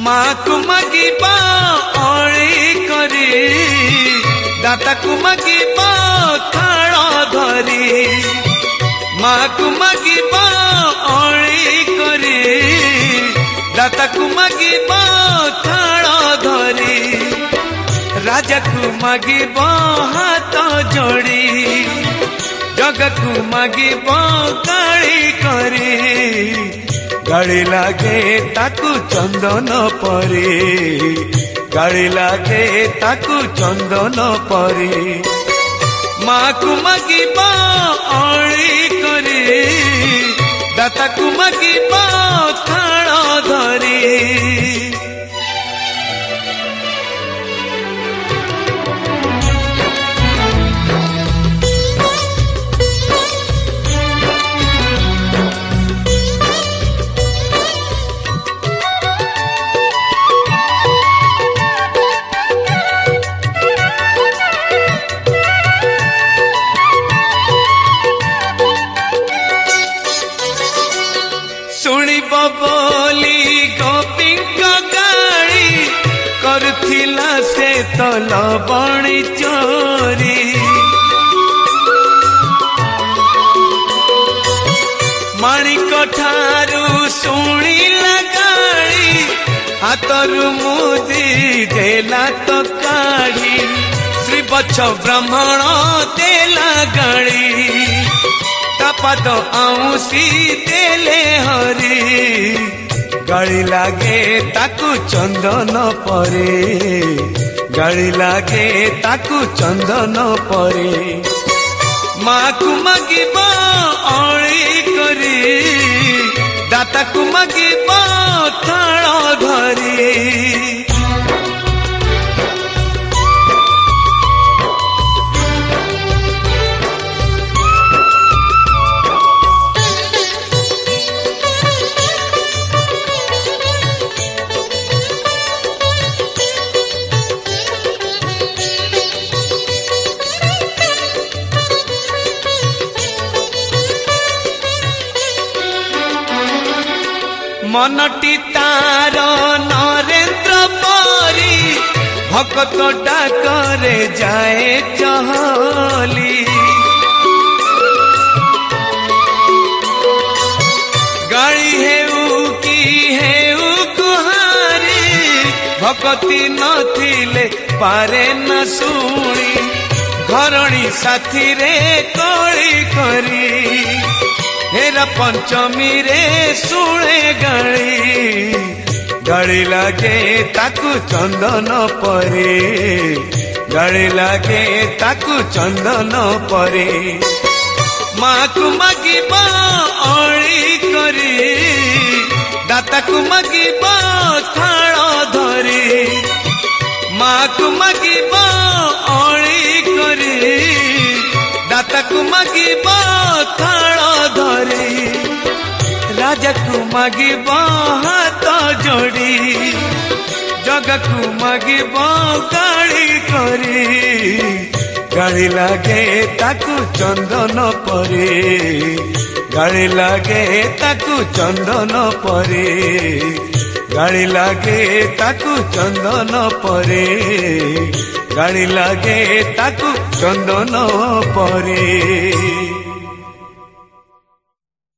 माँ को मागिबा अड़ी करी दाता को मागिबा थाल धरी माँ को मागिबा अड़ी करी दाता को मागिबा थाल धरी राजा को मागिबा हाथ जोड़ी जग को मागिबा गाड़ी करी गाड़ी लागे ताकू चंदन परी गाड़ी लागे ताकू चंदन परी माँ को मागिबा अड़ी करी दाता को मागिबा थाल धरी बोली गोपी गाड़ी करथिला से तल बणी चोरी माणिक ठारू शुणिला गाड़ी हाथरू मुदी देला तो काढ़ी श्री बच्छ ब्राह्मण देला गाड़ी पाद आऊसी देले हरी गाड़ी लागे ताकू चंदन परे गाड़ी लागे ताकू चंदन परे माँ को मागिबा अड़ी करी दाता को मागिबा थाल धरी मनटी तार नरेंद्र परी भक्त डाकरे जाए चहली गाड़ी हेउ की हेउ कुहारी भक्ति नथिले पारे न शुणी घरणी साथी रे कली करी हेरा पंचमी रे शुणे गाड़ी गाड़ी लागे ताकू चंदन परे गाड़ी लागे ताकू चंदन परे माँ को मागिबा अड़ी करी दाता को मागिबा थाल धरी माँ को मागिबा अड़ी करी दाता को मागिबा थाल धरी राजा को मागिबा हाथ जोड़ी जग को मागिबा गाड़ी करी गाड़ी लागे ताकू चंदन परे गाड़ी लागे ताकू चंदन परे गाड़ी लागे ताकू चंदन परे गाड़ी लागे ताकू चंदन परे।